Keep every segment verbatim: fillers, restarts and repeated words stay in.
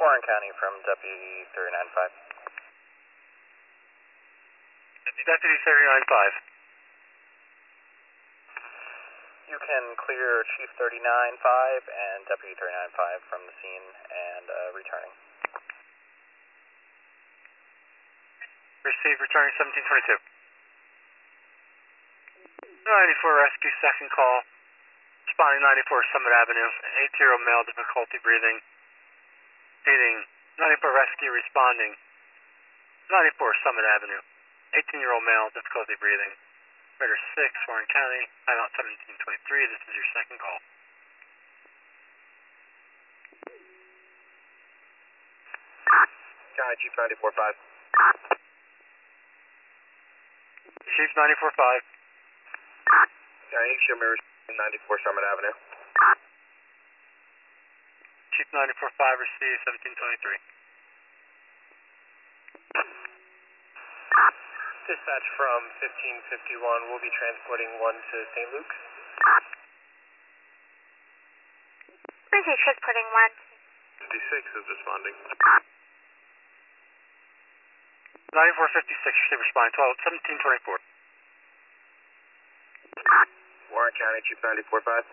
Warren County from Deputy three nine five. Deputy three nine five. You can clear Chief thirty-nine five and Deputy three nine five from the scene and uh, returning. Receive, returning seventeen twenty-two. ninety-four rescue, second call. Responding ninety-four Summit Avenue. eighteen-year-old male, difficulty breathing. Needing ninety-four rescue, responding. ninety-four Summit Avenue. eighteen-year-old male, difficulty breathing. Operator six, Warren County. Timeout seventeen twenty-three. This is your second call. County Chief ninety-four five. Chief ninety-four five. County, show me ninety-four Summit Avenue. Chief ninety-four five, receive seventeen twenty-three. Dispatch from fifteen fifty-one, we'll be transporting one to Saint Luke's. Receive, transporting one. fifty-six is responding. ninety-four fifty-six, receive, responding twelve seventeen twenty-four. Warren County, Chief ninety-four five.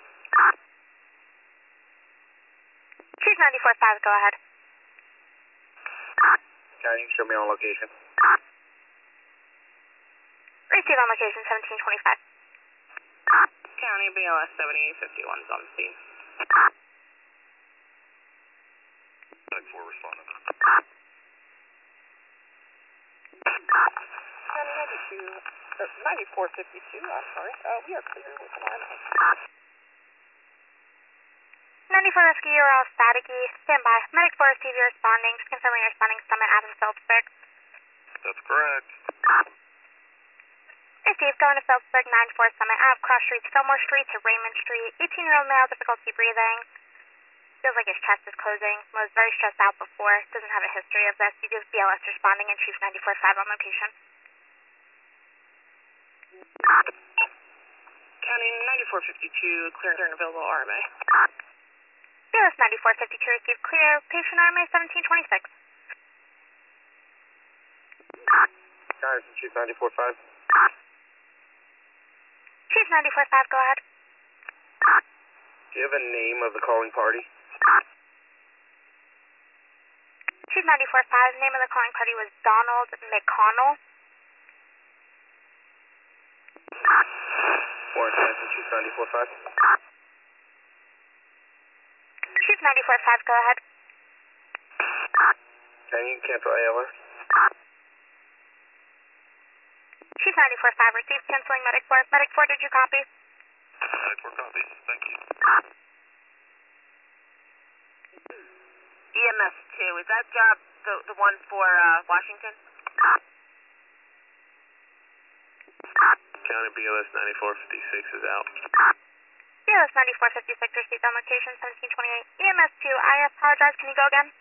Chief ninety-four five, go ahead. County, show me on location. Receive on location, seventeen twenty-five. County B L S seventy-eight fifty-one is on the scene. ninety-four responding. County ninety-two, or ninety-four fifty-two, I'm sorry. Uh, we are clear with an arm. ninety-four rescue, you're all staticky. Stand by. Medic four, receive, you're responding. Just confirming you're responding. Summit Avenue, Phillipsburg. That's correct. Receive, going to Phillipsburg, nine four Summit Ave, cross streets, Fillmore Street to Raymond Street. eighteen-year-old male, difficulty breathing. Feels like his chest is closing. Was very stressed out before. Doesn't have a history of this. You give B L S responding and Chief ninety-four five on location. County ninety-four fifty-two, clear and available R M A. B L S ninety-four fifty-two, receive, clear. Patient R M A seventeen twenty-six. County from Chief ninety-four five. Chief ninety-four five, go ahead. Do you have a name of the calling party? Chief ninety-four five, name of the calling party was Donald McConnell. Warren County from Chief ninety-four five. Chief ninety-four five, go ahead. Can you cancel A L R? Chief ninety-four five, receive, canceling Medic four. Medic four, did you copy? Medic four copies, thank you. E M S two, is that job the, the one for uh, Washington? County B L S ninety-four fifty-six is out. B L S ninety-four fifty-six, received on location, seventeen twenty-eight. E M S two, I apologize, can you go again?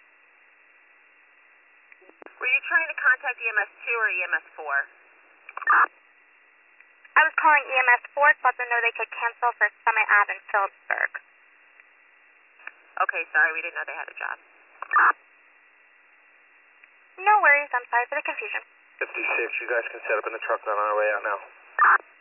Were you trying to contact E M S two or E M S four? I was calling E M S four to let them know they could cancel for Summit Ave in Phillipsburg. Okay, sorry, we didn't know they had a job. No worries, I'm sorry for the confusion. fifty-six, you guys can set up in the truck on our way out now.